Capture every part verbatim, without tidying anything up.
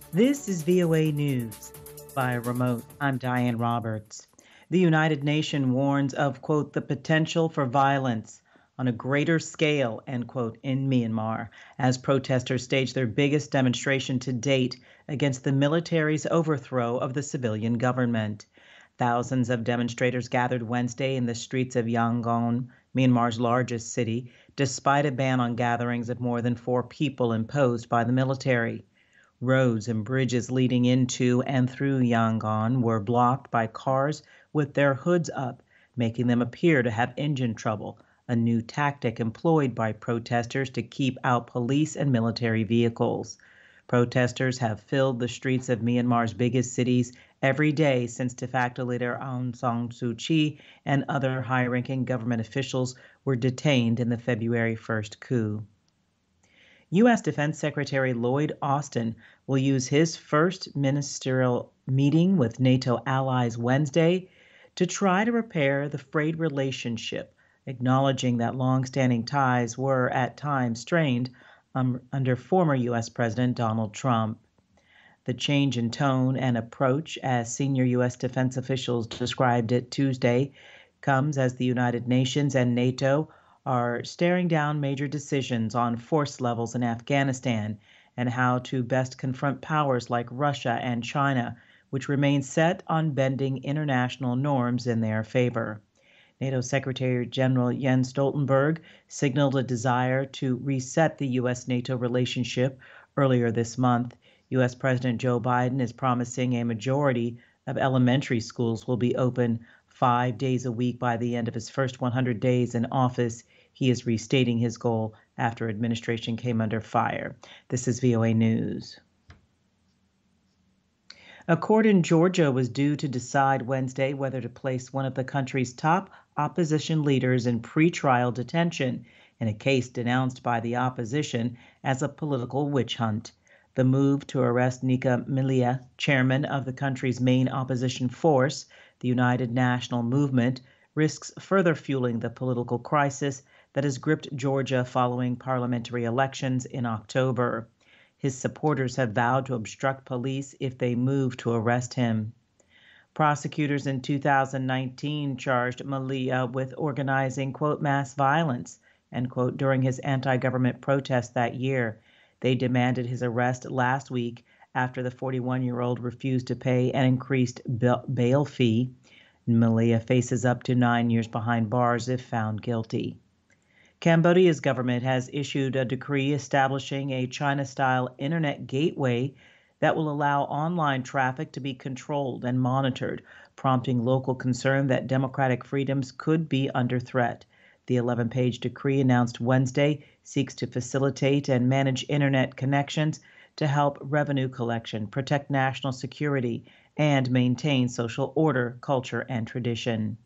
This is V O A News. Via remote, I'm Diane Roberts. The United Nations warns of, quote, the potential for violence on a greater scale, end quote, in Myanmar, as protesters stage their biggest demonstration to date against the military's overthrow of the civilian government. Thousands of demonstrators gathered Wednesday in the streets of Yangon, Myanmar's largest city, despite a ban on gatherings of more than four people imposed by the military. Roads and bridges leading into and through Yangon were blocked by cars with their hoods up, making them appear to have engine trouble, a new tactic employed by protesters to keep out police and military vehicles. Protesters have filled the streets of Myanmar's biggest cities every day since de facto leader Aung San Suu Kyi and other high-ranking government officials were detained in the February first coup. U S Defense Secretary Lloyd Austin will use his first ministerial meeting with NATO allies Wednesday to try to repair the frayed relationship, acknowledging that long-standing ties were at times strained um, under former U S President Donald Trump. The change in tone and approach, as senior U S defense officials described it Tuesday, comes as the United Nations and NATO are staring down major decisions on force levels in Afghanistan and how to best confront powers like Russia and China, which remain set on bending international norms in their favor. NATO Secretary General Jens Stoltenberg signaled a desire to reset the U S NATO relationship earlier this month. U S President Joe Biden is promising a majority of elementary schools will be open five days a week by the end of his first one hundred days in office. He is restating his goal after administration came under fire. This is V O A News. A court in Georgia was due to decide Wednesday whether to place one of the country's top opposition leaders in pretrial detention in a case denounced by the opposition as a political witch hunt. The move to arrest Nika Melia, chairman of the country's main opposition force, the United National Movement, risks further fueling the political crisis that has gripped Georgia following parliamentary elections in October. His supporters have vowed to obstruct police if they move to arrest him. Prosecutors in two thousand nineteen charged Melia with organizing, quote, mass violence, end quote, during his anti-government protest that year. They demanded his arrest last week after the forty-one-year-old refused to pay an increased bail fee. Melia faces up to nine years behind bars if found guilty. Cambodia's government has issued a decree establishing a China-style internet gateway that will allow online traffic to be controlled and monitored, prompting local concern that democratic freedoms could be under threat. The eleven-page decree announced Wednesday seeks to facilitate and manage internet connections to help revenue collection, protect national security, and maintain social order, culture, and tradition.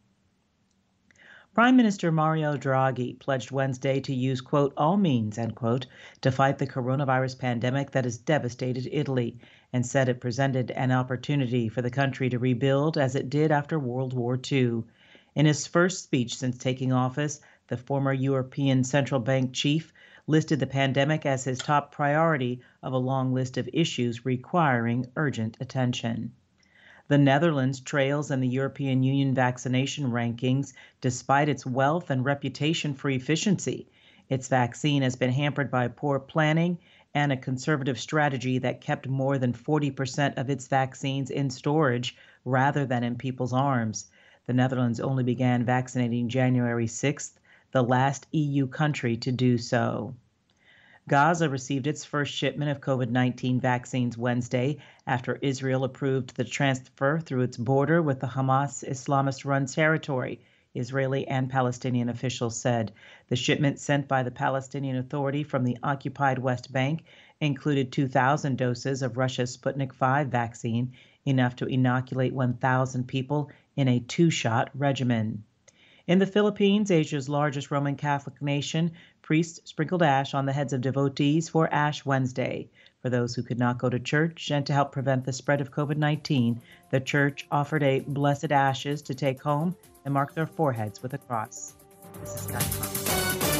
Prime Minister Mario Draghi pledged Wednesday to use, quote, all means, end quote, to fight the coronavirus pandemic that has devastated Italy, and said it presented an opportunity for the country to rebuild as it did after World War Two. In his first speech since taking office, the former European Central Bank chief listed the pandemic as his top priority of a long list of issues requiring urgent attention. The Netherlands trails in the European Union vaccination rankings despite its wealth and reputation for efficiency. Its vaccine has been hampered by poor planning and a conservative strategy that kept more than forty percent of its vaccines in storage rather than in people's arms. The Netherlands only began vaccinating January sixth, the last E U country to do so. Gaza received its first shipment of COVID nineteen vaccines Wednesday after Israel approved the transfer through its border with the Hamas Islamist-run territory, Israeli and Palestinian officials said. The shipment sent by the Palestinian Authority from the occupied West Bank included two thousand doses of Russia's Sputnik five vaccine, enough to inoculate one thousand people in a two-shot regimen. In the Philippines, Asia's largest Roman Catholic nation, priests sprinkled ash on the heads of devotees for Ash Wednesday. For those who could not go to church and to help prevent the spread of COVID nineteen, the church offered a blessed ashes to take home and mark their foreheads with a cross. This is Scott.